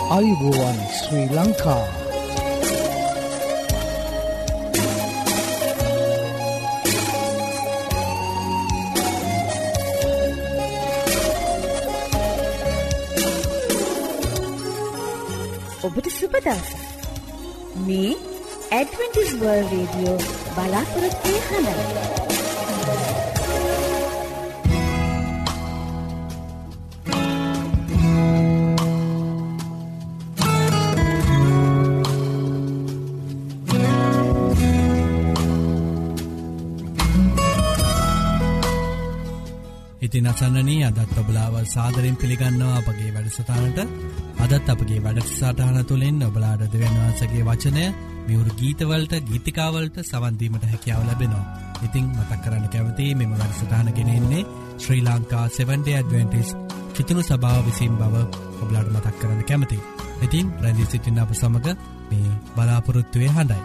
ආයුබෝවන් ශ්‍රී ලංකා. ඔබට සුබ දවසක්. මේ ඇඩ්වෙන්ටිස් වර්ල්ඩ් රේඩියෝ බලාපොරොත්තු හඬයි. ඉතින් අසන්නනී අදත් ඔබලාව සාදරයෙන් පිළිගන්නවා අපගේ වැඩසටහනට. අදත් අපගේ වැඩසටහන තුළින් ඔබලාට දෙවියන් වහන්සේගේ වචනය මියුරු ගීතවලට ගීතිකාවලට සවන් දීමට හැකියාව ලැබෙනවා. ඉතින් මතක් කරන්න කැමතියි මෙම වැඩසටහන ගෙනෙන්නේ ශ්‍රී ලංකා 7 Day Adventist කිතුණු සභාව විසින් බව ඔබලාට මතක් කරන්න කැමතියි. ඉතින් රැඳී සිටින්න අප සමග මේ බලාපොරොත්තුවේ හඬයි.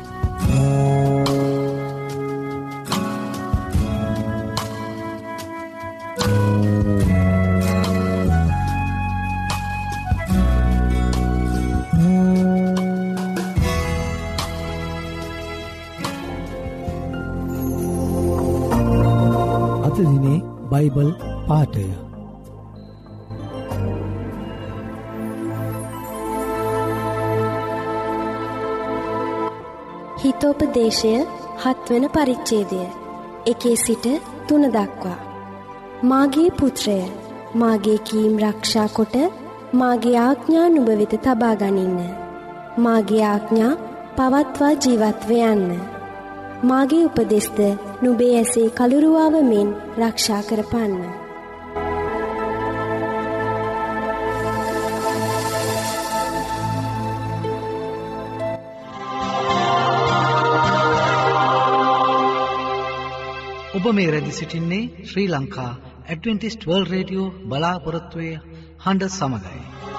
බයිබල් පාඨය. හිතෝපදේශය 7 වන පරිච්ඡේදය 1 සිට 3 දක්වා. මාගේ පුත්‍රය, මාගේ කීම් රක්ෂා කොට මාගේ ආඥා නුඹ වෙත තබා ගනින්න. මාගේ ආඥා පවත්වා ජීවත්ව යන්න. මාගේ උපදෙස්ද නුඹේ ඇසේ කළුරුවාව මෙන් රක්ෂා කරපන්න. ඔබ මේ රැඳී සිටින්නේ Sri Lanka Adventist world radio බලාපොරොත්තුවේ හඬ සමගයි.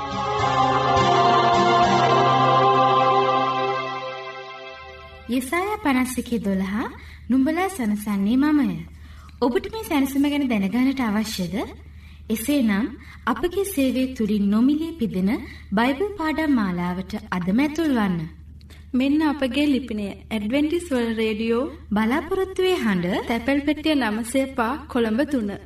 යෙසායා 51:12 නුඹලා සනසන්නේ මමය. ඔබට මේ සැනසීම ගැන දැනගන්නට අවශ්‍යද? එසේනම් අපගේ සේවය තුලින් නොමිලේ පිදෙන බයිබල් පාඩම් මාලාවට අදම ඇතුල් වන්න. මෙන්න අපගේ ලිපිනය ඇඩ්වෙන්ටිස් වර්ල්ඩ් රේඩියෝ බලාපොරොත්තුවේ හඬ තැපැල් පෙට්ටිය 905 කොළඹ 3.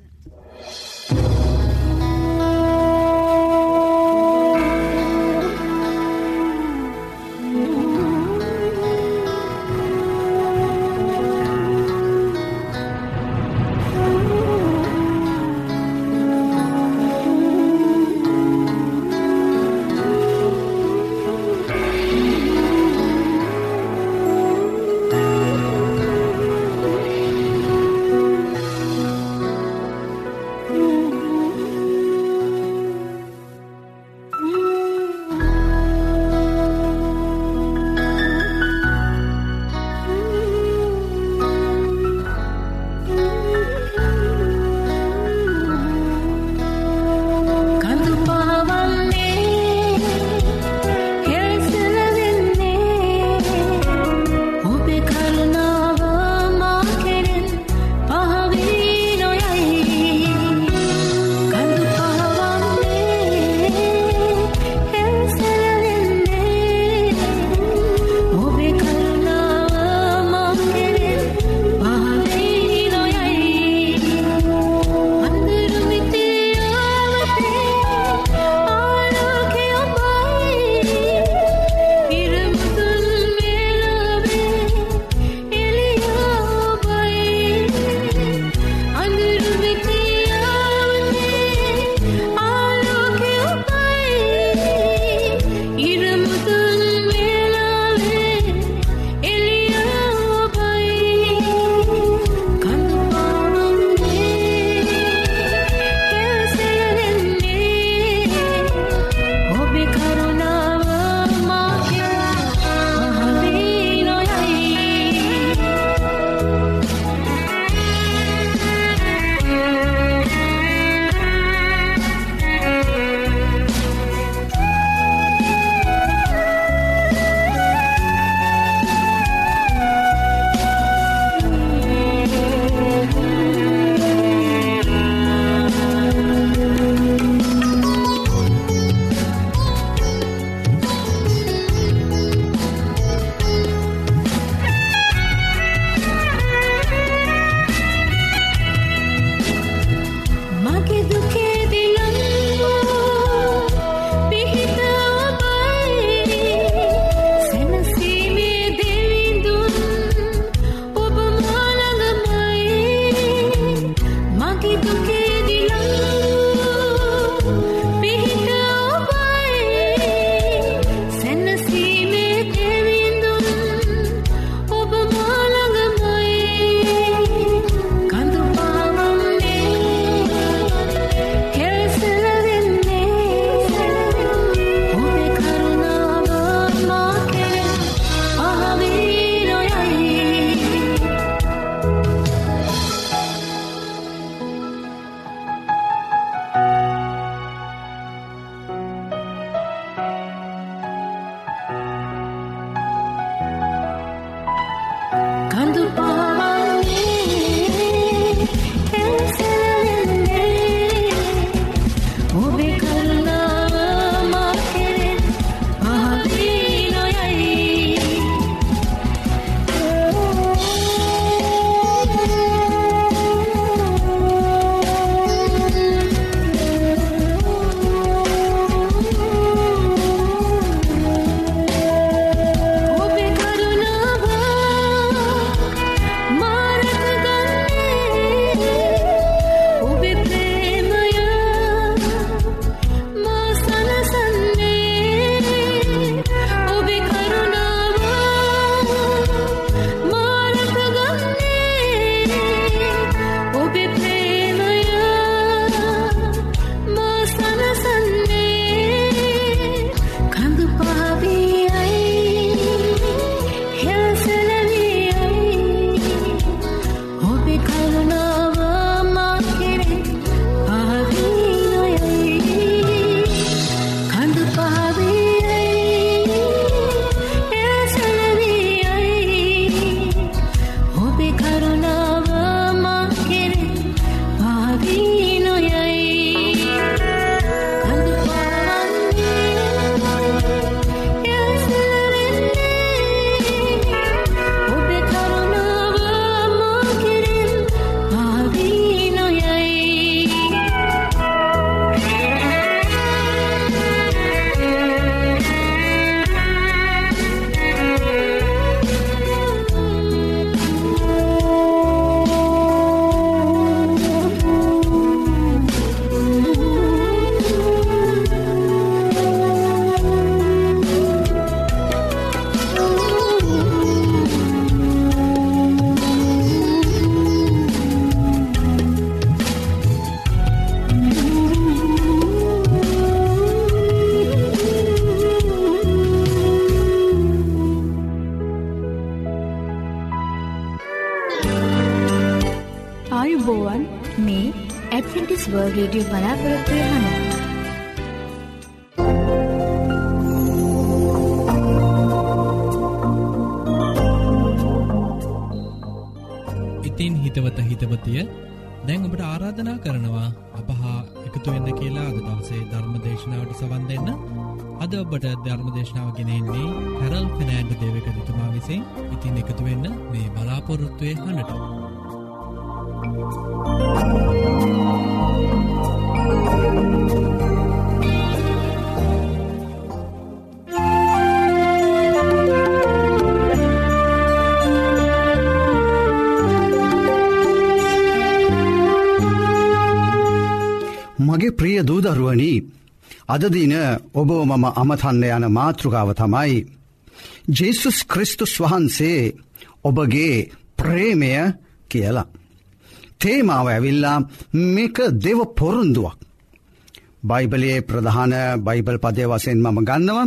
ඔබේ කරුණාව මා කෙරෙන් පහවී නොයයි. ආයුබෝවන් මේ ඇඩ්වෙන්ටිස් වර්ල්ඩ් රේඩියෝ බලාපොරොත්තු වෙන ඉතින් හිතවත හිතවතිය දැන් ඔබට ආරාධනා කරනවා අප හා එකතු වෙන්න කියලා අද දවසේ ධර්ම දේශනාවට සවන් දෙන්න. අද ඔබට ධර්ම දේශනාව ගෙනෙන්නේ හැරල් ෆර්නෑන්ඩෝ දේවකතුමා විසින්. ඉතින් එකතු වෙන්න මේ බලාපොරොත්තුවේ හඬට. මගේ ප්‍රිය දූදරුවනි, අද දින ඔබ මම අමතන්න යන මාතෘකාව තමයි ජේසුස් ක්‍රිස්තුස් වහන්සේ ඔබගේ ප්‍රේමය කියලා. තේමාව ඇවිල්ලා මේක දෙව පොරොන්දුවක්. බයිබලයේ ප්‍රධාන බයිබල් පදය වශයෙන් මම ගන්නවා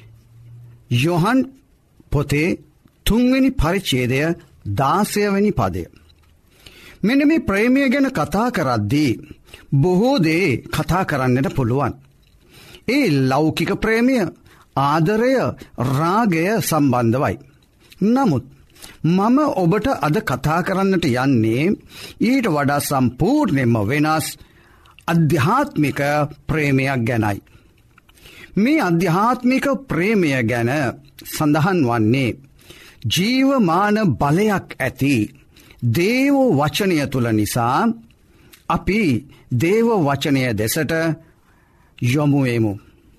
යොහන් පොතේ 3 වෙනි පරිච්ඡේදය 16 වෙනි පදය. මෙන්න මේ ප්‍රේමය ගැන කතා කරද්දී බොහෝ දේ කතා කරන්නට පුළුවන්. ඒ ලෞකික ප්‍රේමය, ආදරය, රාගය සම්බන්ධවයි. නමුත් මම ඔබට අද කතා කරන්නට යන්නේ ඊට වඩා සම්පූර්ණයෙන්ම වෙනස් අධ්‍යාත්මික ප්‍රේමයක් ගැනයි. මේ අධ්‍යාත්මික ප්‍රේමය ගැන සඳහන් වන්නේ ජීවමාන බලයක් ඇති දේව වචනය තුල නිසා අපි දේව වචනය දෙසට යොමු වෙමු.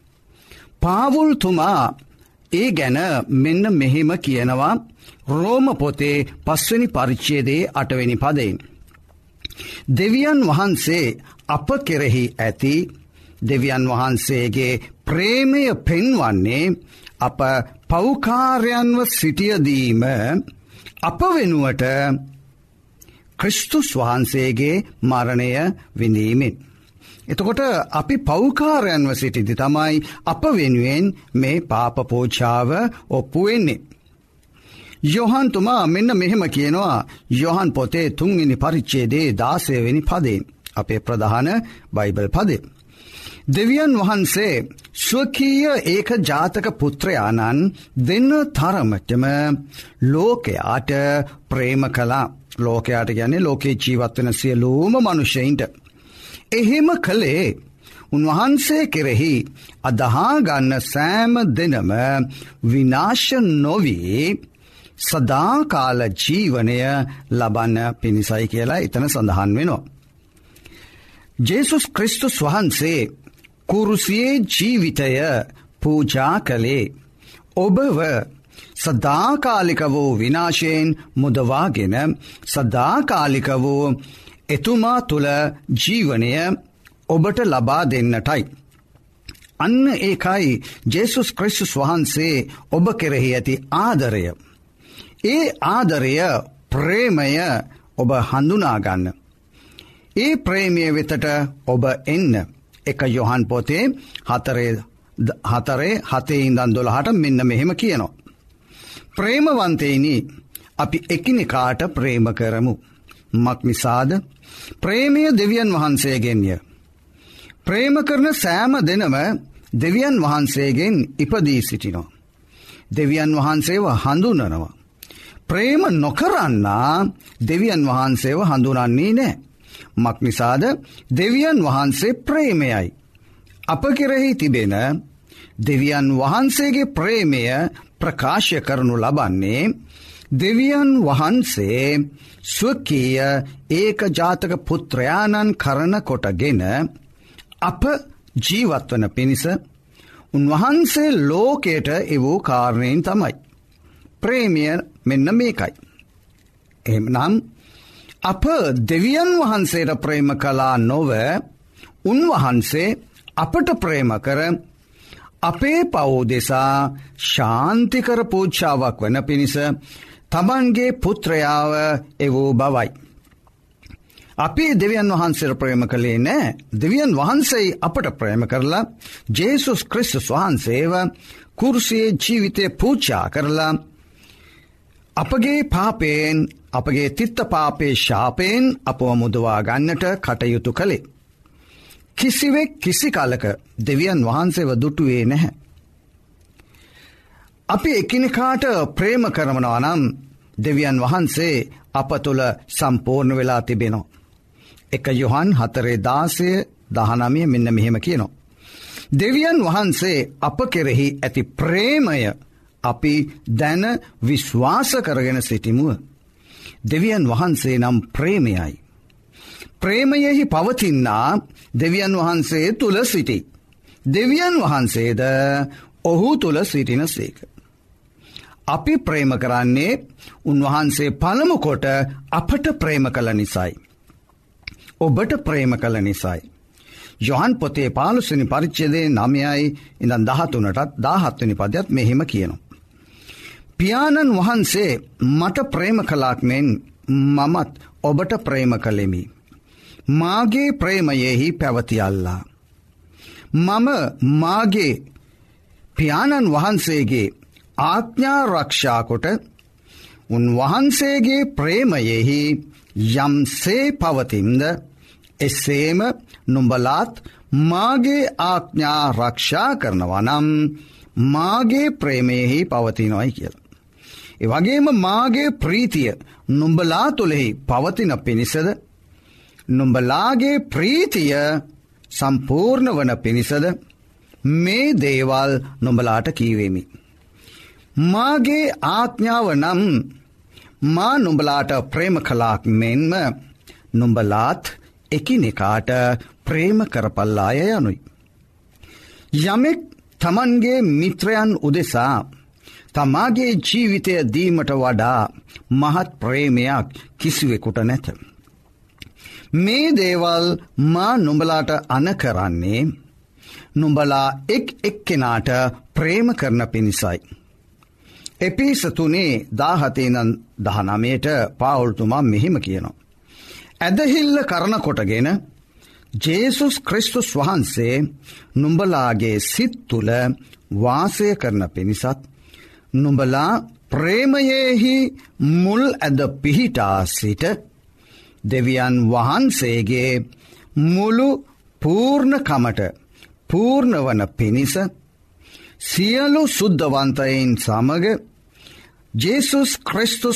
පාවුල්තුමා ඒ ගැන මෙන්න මෙහෙම කියනවා රෝම පොතේ 5 වෙනි පරිච්ඡේදයේ 8 වෙනි පදයෙන්. දෙවියන් වහන්සේ අප කෙරෙහි ඇති දෙවියන් වහන්සේගේ ප්‍රේමය පෙන්වන්නේ අප පෞකාරයන්ව සිටියදීම අප වෙනුවට ක්‍රිස්තුස් වහන්සේගේ මරණය විඳීමෙන්. එතකොට අපි පෞකාරයන්ව සිටිදි තමයි අප වෙනුවෙන් මේ පාප පෝච්ඡාව ඔප්පු වෙන්නේ. යොහන් තුමා මෙන්න මෙහෙම කියනවා යොහන් පොතේ 3 වෙනි පරිච්ඡේදයේ 16 වෙනි පදයෙන්. අපේ ප්‍රධාන බයිබල් පදේ. දෙවියන් වහන්සේ ස්වකීය ඒක ජාතක පුත්‍රයාණන් දෙන්න තරමටම ලෝකයාට ප්‍රේම කළා. ලෝකයාට කියන්නේ ලෝකේ ජීවත් වෙන සියලුම මිනිසෙයින්ට. එහෙම කළේ උන්වහන්සේ කෙරෙහි අදහා ගන්න සෑම දෙනම විනාශ නොවී සදාකාල ජීවනය ලබන්න පිණිසයි කියලා එතන සඳහන් වෙනවා. ජේසුස් ක්‍රිස්තුස් වහන්සේ කුරුසියේ ජීවිතය පූජා කළේ ඔබව සදාකාලික වූ විනාශයෙන් මුදවාගෙන සදාකාලික වූ එතුමා තුළ ජීවනය ඔබට ලබා දෙන්නටයි. අන්න ඒකයි ජේසුස් ක්‍රිස්තුස් වහන්සේ ඔබ කෙරෙහි ඇති ආදරය. ඒ ආදරය ප්‍රේමය ඔබ හඳුනාගන්න. ඒ ප්‍රේමය වෙතට ඔබ එන්න. 1 යොහන් පොතේ 4:7-12 මෙන්න මෙහෙම කියනවා. ප්‍රේමවන්තයිනි, අපි එකිනෙකාට ප්‍රේම කරමු. මක් නිසාද? ප්‍රේමය දෙවියන් වහන්සේගෙන්ය. ප්‍රේම කරන සෑම දෙනම දෙවියන් වහන්සේගෙන් ඉපදී සිටිනවා. දෙවියන් වහන්සේව හඳුනනවා. ප්‍රේම නොකරන්නා දෙවියන් වහන්සේව හඳුනන්නේ නැහැ. මක් නිසාද? දෙවියන් වහන්සේ ප්‍රේමයයි. අප කෙරෙහි තිබෙන දෙවියන් වහන්සේගේ ප්‍රේමය ප්‍රකාශ කරනු ලබන්නේ දෙවියන් වහන්සේ ස්වකීය ඒකජාතක පුත්‍රයාණන් කරන කොටගෙන අප ජීවත්වන පිණිස උන්වහන්සේ ලෝකයට එවූ කාරණයෙන් තමයි. ප්‍රේමය මෙන්න මේකයි. එහෙමනම් අප දෙවියන් වහන්සේට ප්‍රේම කළා නොව උන්වහන්සේ අපට ප්‍රේම කර අපේ පව් දෙසා ශාන්තිකර පූජාවක් වන පිණිස තමන්ගේ පුත්‍රයාව එවූ බවයි. අපි දෙවියන් වහන්සේට ප්‍රේම කළේ නෑ. දෙවියන් වහන්සේ අපට ප්‍රේම කරලා ජේසුස් ක්‍රිස්තුස් වහන්සේව කුරුසියේ ජීවිතය පූජා කරලා අපගේ පාපයෙන්, අපගේ තිත්ත පාපේ ශාපයෙන් අපව මුදවා ගන්නට කටයුතු කළේ. කිසිවෙක් කිසි කාලක දෙවියන් වහන්සේව දුටුවේ නැහැ. අපි එකිනෙකාට ප්‍රේම කරනවා නම් දෙවියන් වහන්සේ අප තුළ සම්පූර්ණ වෙලා තිබෙනවා. 1 යොහන් 4:16-19 මෙන්න මෙහෙම කියනවා. දෙවියන් වහන්සේ අප කෙරෙහි ඇති ප්‍රේමය අපි දැන විශ්වාස කරගෙන සිටිමුව. දෙවියන් වහන්සේ නම් ප්‍රේමයයි. ප්‍රේමයෙහි පවතිනා දෙවියන් වහන්සේ තුල සිටි. දෙවියන් වහන්සේද ඔහු තුල සිටින සේක. අපි ප්‍රේම කරන්නේ උන්වහන්සේ පළමු කොට අපට ප්‍රේම කළ නිසායි. ඔබට ප්‍රේම කළ නිසායි. යොහන් පොතේ 15 වෙනි පරිච්ඡේදයේ 9-13-17 වෙනි පදයට මෙහෙම කියනවා. පියාණන් වහන්සේ මට ප්‍රේම කළාක් මෙන් මමත් ඔබට ප්‍රේම කළෙමි. මාගේ ප්‍රේමයෙහි පැවතියල්ලා. මම මාගේ පියාණන් වහන්සේගේ ආඥා රක්ෂා කොට උන්වහන්සේගේ ප්‍රේමයෙහි යම්සේ පවතින්ද එසේම නුඹලාත් මාගේ ආඥා රක්ෂා කරනවා නම් මාගේ ප්‍රේමයෙහි පවතිනවායි කියලා. ඒ වගේම මාගේ ප්‍රීතිය නුඹලා තුලෙහි පවතින පිණිසද නුඹලාගේ ප්‍රීතිය සම්පූර්ණ වන පිණිසද මේ දේවල් නුඹලාට කීවෙමි. මාගේ ආඥාව නම් මා නුඹලාට ප්‍රේම කළාක් මෙන්ම නුඹලාත් එකිනෙකාට ප්‍රේම කරපල්ලාය යනුයි. යමෙක් තමන්ගේ මිත්‍රයන් උදෙසා තමාගේ ජීවිතය දීමට වඩා මහත් ප්‍රේමයක් කිසිවෙකුට නැත. මේ දේවල් මා නුඹලාට අන කරන්නේ නුඹලා එක් එක්කෙනාට ප්‍රේම කරන පිණිසයි. එපිස 3:17-19 පාවුල්තුමා මෙහිම කියනවා. ඇදහිල්ල කරන කොටගෙන ජේසුස් ක්‍රිස්තුස් වහන්සේ නුඹලාගේ සිත් තුළ වාසය කරන පිණිසත් නුඹලා ප්‍රේමයෙහි මුල් ඇද පිහිටා සිට දෙවියන් වහන්සේගේ මුළු පූර්ණකමට පූර්ණ වන පිණිස සියලු සුද්ධවන්තයින් සමග ජේසුස් ක්‍රිස්තුස්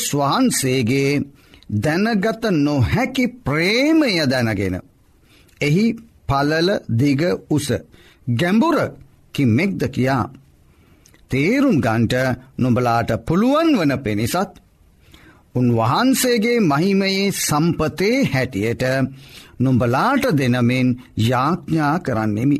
වහන්සේගේ දැනගත නොහැකි ප්‍රේමය දැනගෙන එහි පළල දිග උස ගැඹුර කිමෙක්ද කියා තේරුම් ගන්ට නුඹලාට පුළුවන් වන පෙනිසත් උන්වහන්සේගේ මහිමයේ සම්පතේ හැටියට නුඹලාට දෙනමෙන් යාඥා කරන්නෙමි.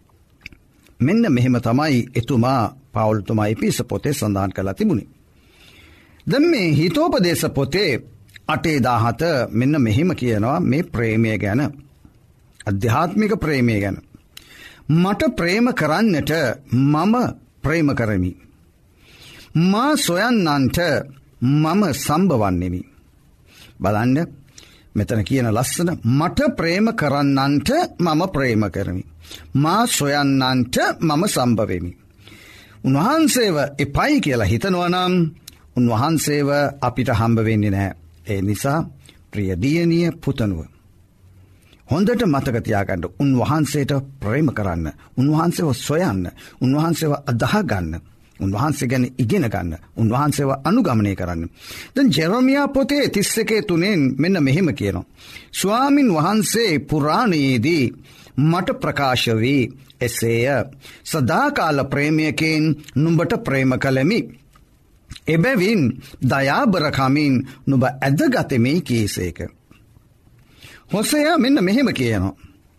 මෙන්න මෙහෙම තමයි එතුමා පවුල්තුමා එපිස පොතේ සඳහන් කළා තිබුණේ. දැන් මේ හිතෝපදේශ පොතේ 8:17 මෙන්න මෙහෙම කියනවා මේ ප්‍රේමය ගැන, අධ්‍යාත්මික ප්‍රේමය ගැන. මට ප්‍රේම කරන්නට මම ප්‍රේම කරමි. මා සොයන්නන්ට මම සම්බවන්නෙමි. බලන්න මෙතන කියන ලස්සන, මට ප්‍රේම කරන්නන්ට මම ප්‍රේම කරමි. මා සොයන්නන්ට මම සම්බවෙමි. උන්වහන්සේව එපයි කියලා හිතනවා නම් උන්වහන්සේව අපිට හම්බ වෙන්නේ නැහැ. ඒ නිසා ප්‍රිය දියණිය පුතණුව, හොඳට මතක තියාගන්න, උන්වහන්සේට ප්‍රේම කරන්න, උන්වහන්සේව සොයන්න, උන්වහන්සේව අදහ ගන්න, උන්වහන්සේ ගැන ඉගෙන ගන්න, උන්වහන්සේව අනුගමනය කරන්න. දැන් ජෙරමියා පොතේ 31:3 මෙන්න මෙහෙම කියනවා. ස්වාමින් වහන්සේ පුරාණයේදී මට ප්‍රකාශ වී එසේය, සදාකාල ප්‍රේමයකින් නුඹට ප්‍රේම කළෙමි. එබැවින් දයාබරකමින් නුඹ ඇදගතෙමි කීසේක. හොසෙයා මෙන්න මෙහෙම කියනවා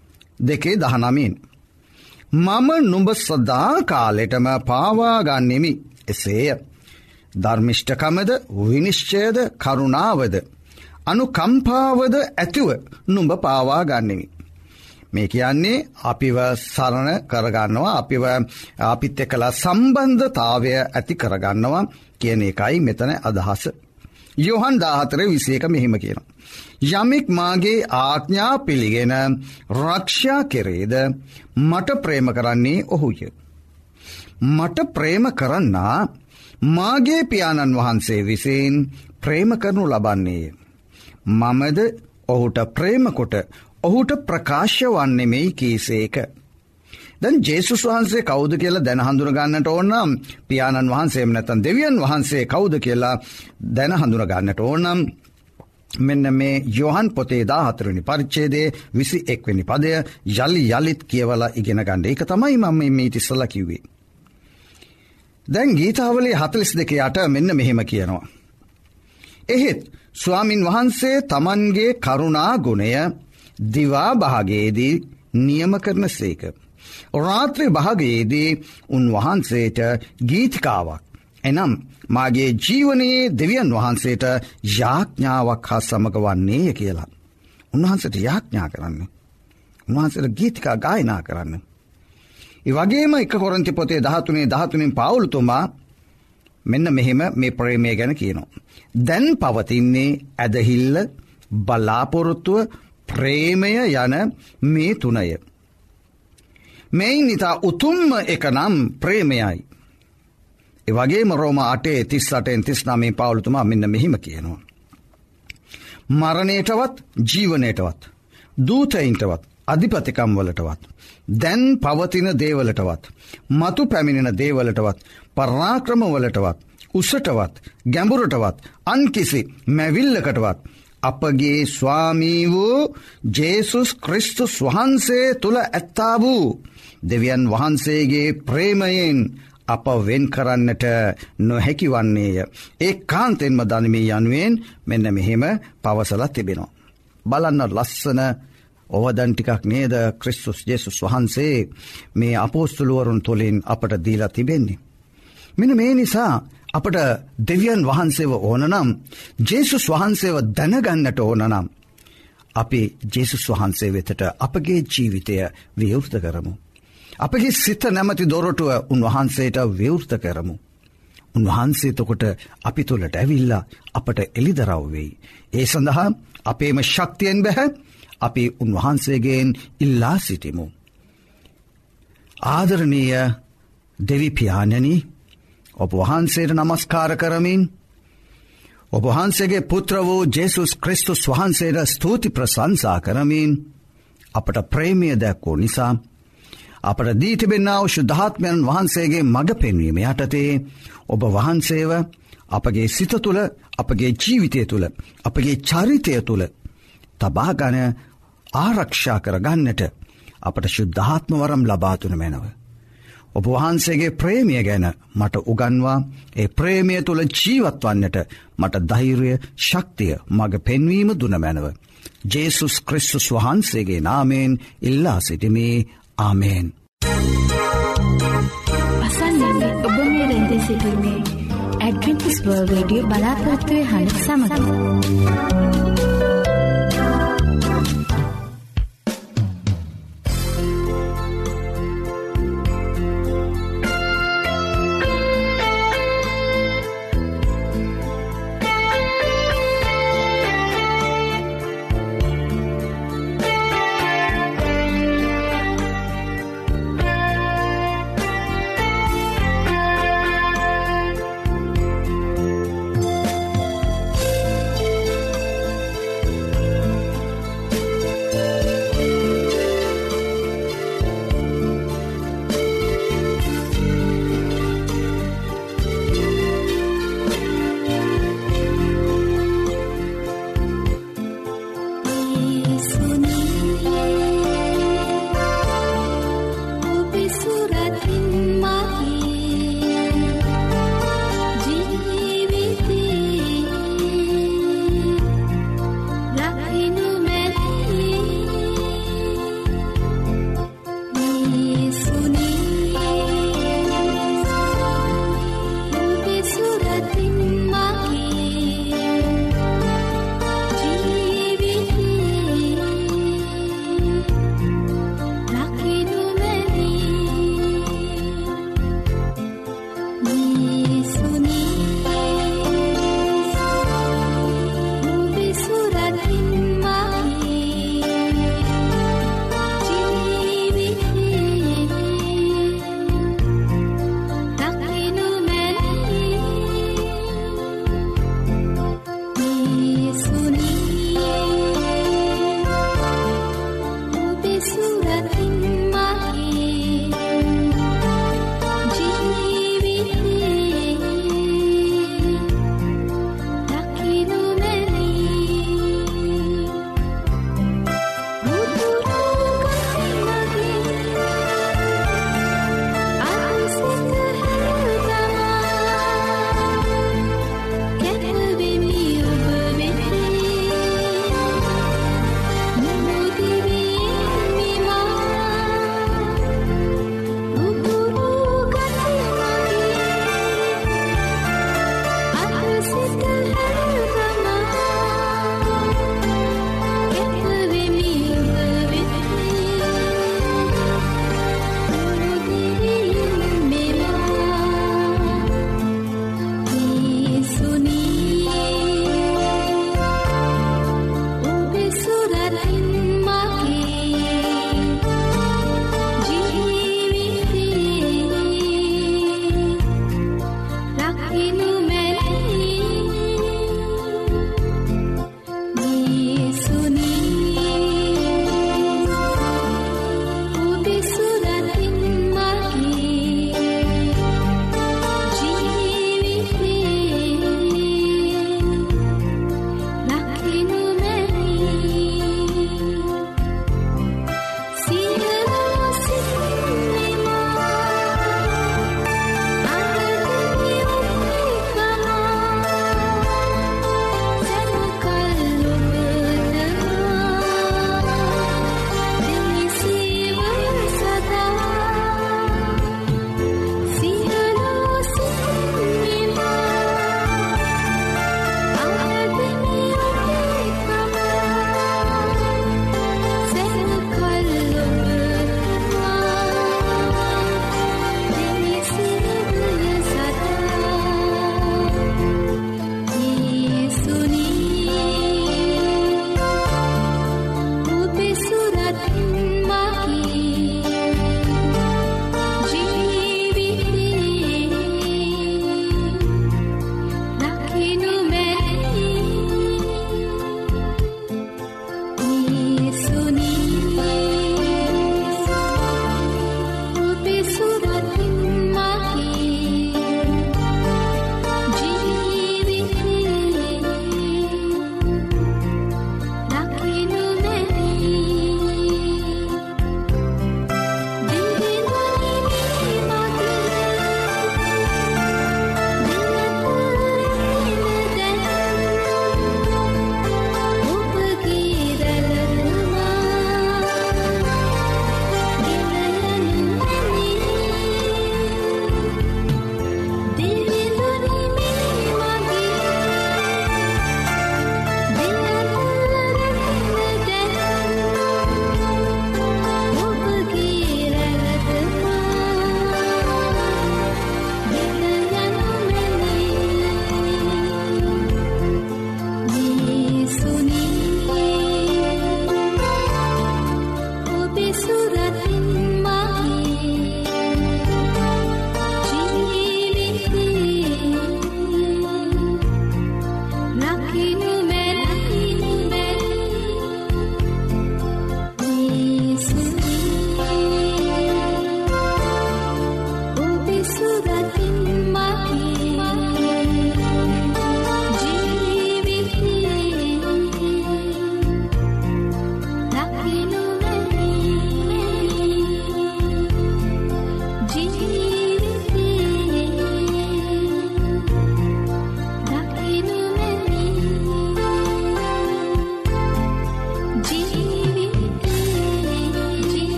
2:19 මම නුඹ සදා කාලෙටම පාවා ගන්නෙමි. එසේය, ධර්මිෂ්ඨකමද විනිශ්චයද කරුණාවද අනුකම්පාවද ඇතිව නුඹ පාවා ගන්නෙමි. මේ කියන්නේ අපිව සරණ කරගන්නවා, අපිත් එක්කලා සම්බන්ධතාවය ඇති කරගන්නවා කියන එකයි මෙතන අදහස. යෝහන් 14:21 මෙහෙම කියනවා. යමෙක් මාගේ ආඥා පිළිගෙන රක්ෂා කෙරේද මට ප්‍රේම කරන්නේ ඔහුය. මට ප්‍රේම කරන්නා මාගේ පියාණන් වහන්සේ විසින් ප්‍රේම කරනු ලබන්නේය. මමද ඔහුට ප්‍රේම කොට ඔහුට ප්‍රකාශ වන්නෙමෙයි කීසේක. දැන් ජේසුස් වහන්සේ කවුද කියලා දැන හඳුන ගන්නට ඕන නම්, පියාණන් වහන්සේම නැත්නම් දෙවියන් වහන්සේ කවුද කියලා දැන හඳුන ගන්නට ඕන නම් මෙන්න මේ යෝහන් පොතේ 14 වෙනි පරිච්ඡේදයේ 21 වෙනි පදය යලිත් කියවලා ඉගෙන ගන්න. ඒක තමයි මම මේ ඉතිසලා කිව්වේ. දැන් ගීතාවලිය 42:8 මෙන්න මෙහෙම කියනවා. එහෙත් ස්වාමින් වහන්සේ තමන්ගේ කරුණා ගුණය දිවා භාගයේදී නියම කරනසේක. රාත්‍රී භාගයේදී උන්වහන්සේට ගීතිකාවක්, එනම් මාගේ ජීවනයේ දෙවියන් වහන්සේට යාඥාවක් හා සමග වන්නේය කියලා. උන්වහන්සේට යාඥා කරන්න, උන්වහන්සේට ගීතිකා ගායනා කරන්න. ඒ වගේම 1 කොරින්ති පොතේ 13:13 පවුල්තුමා මෙන්න මෙහෙම මේ ප්‍රේමය ගැන කියනවා. දැන් පවතින්නේ ඇදහිල්ල, බලාපොරොත්තුව, ප්‍රේමය යන මේ තුනය. මෙයින් ඉතා උතුම්ම එක නම් ප්‍රේමයයි. ඒ වගේම රෝම 8:38-39 පවුලතුමා මෙන්න මෙහිම කියනවා. මරණයටවත් ජීවනයටවත් දූතයින්ටවත් අධිපතිකම් වලටවත් දැන් පවතින දේවලටවත් මතු පැමිණෙන දේවලටවත් පරාක්‍රම වලටවත් උසටවත් ගැඹුරටවත් අන්කිසි මැවිල්ලකටවත් අපගේ ස්වාමී වූ ජේසුස් ක්‍රිස්තුස් වහන්සේ තුළ ඇත්තා වූ දෙවියන් වහන්සේගේ ප්‍රේමයෙන් අප වෙන් කරන්නට නොහැකි වන්නේය. ඒ කාන්තෙන්ම දනිමී යනුවෙන් මෙන්න මෙහෙම පවසලා තිබෙනවා. බලන්න ලස්සන ඕවදන් ටිකක් නේද ක්‍රිස්තුස් ජේසුස් වහන්සේ මේ අපොස්තලවරුන් තුළින් අපට දීලා තිබෙන්නේ. මෙන්න මේ නිසා අපට දෙවියන් වහන්සේව ඕන නම්, ජේසුස් වහන්සේව දැනගන්නට ඕන නම් අපි ජේසුස් වහන්සේ වෙතට අපගේ ජීවිතය විවෘත කරමු. අපගේ සිත නැමැති දොරටුව උන්වහන්සේට විවෘත කරමු. උන්වහන්සේ තකොට අපි තුළට ඇවිල්ලා අපට එළිදරව් වෙයි. ඒ සඳහා අපේම ශක්තියෙන් බැහැ අපි උන්වහන්සේගෙන් ඉල්ලා සිටිමු. ආදරණීය දෙවි පියාණනි, ඔබ වහන්සේට නමස්කාර කරමින් ඔබ වහන්සේගේ පුත්‍ර වූ ජේසුස් ක්‍රිස්තුස් වහන්සේට ස්තුති ප්‍රශංසා කරමින් අපට ප්‍රේමය දැක්වූ නිසා අපට දී තිබෙනා වූ ශුද්ධාත්මයන් වහන්සේගේ මඟ පෙන්වීම යටතේ ඔබ වහන්සේව අපගේ සිත තුළ, අපගේ ජීවිතය තුළ, අපගේ චරිතය තුළ තබාගන ආරක්ෂා කරගන්නට අපට ශුද්ධාත්ම වරම් ලබා දුන මැනව. ඔබ වහන්සේගේ ප්‍රේමය ගැන මට උගන්වා ඒ ප්‍රේමය තුළ ජීවත් වන්නට මට ධෛර්යය ශක්තිය මග පෙන්වීම දුන මැනව. ජේසුස් ක්‍රිස්තුස් වහන්සේගේ නාමයෙන් ඉල්ලා සිටිමේ. ආමේන්. අසන්නන්නේ ඔබ මේ රැඳී සිටින්නේ ඇඩ්වෙන්ටිස් වර්ල්ඩ් රේඩියෝ බලාපොරොත්තුවේ හඬ සමග. Surat